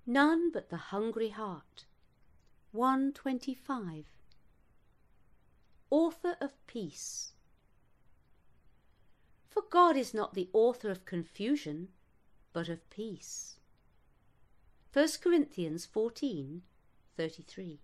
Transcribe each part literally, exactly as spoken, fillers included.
None but the hungry heart. one twenty-five. Author of peace. For God is not the author of confusion, but of peace. First Corinthians fourteen thirty-three.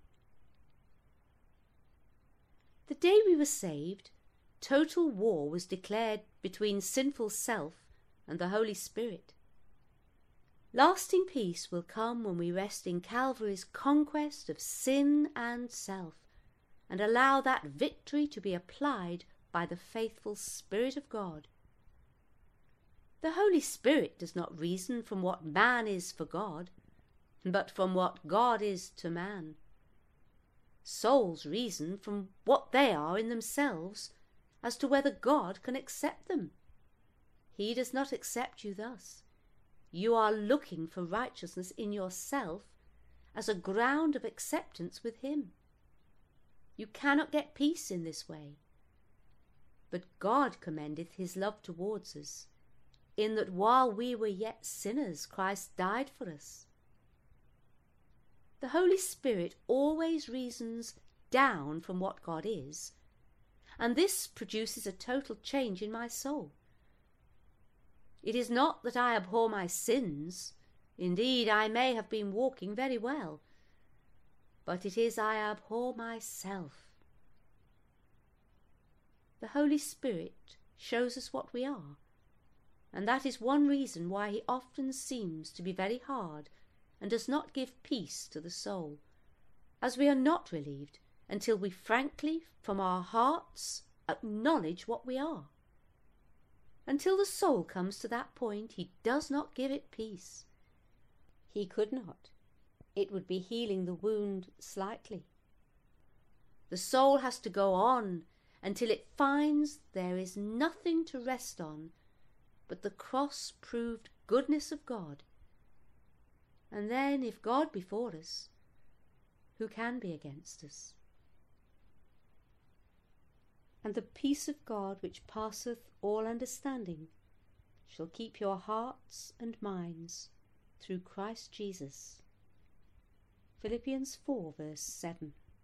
The day we were saved, total war was declared between sinful self and the Holy Spirit. Lasting peace will come when we rest in Calvary's conquest of sin and self, and allow that victory to be applied by the faithful Spirit of God. The Holy Spirit does not reason from what man is for God, but from what God is to man. Souls reason from what they are in themselves as to whether God can accept them. He does not accept you thus. You are looking for righteousness in yourself as a ground of acceptance with him. You cannot get peace in this way. But God commendeth his love towards us, in that while we were yet sinners, Christ died for us. The Holy Spirit always reasons down from what God is, and this produces a total change in my soul. It is not that I abhor my sins, indeed I may have been walking very well, but it is I abhor myself. The Holy Spirit shows us what we are, and that is one reason why he often seems to be very hard and does not give peace to the soul, as we are not relieved until we frankly from our hearts acknowledge what we are. Until the soul comes to that point, he does not give it peace. He could not. It would be healing the wound slightly. The soul has to go on until it finds there is nothing to rest on but the cross-proved goodness of God. And then, if God be for us, who can be against us? And the peace of God, which passeth all understanding, shall keep your hearts and minds through Christ Jesus. Philippians four verse seven.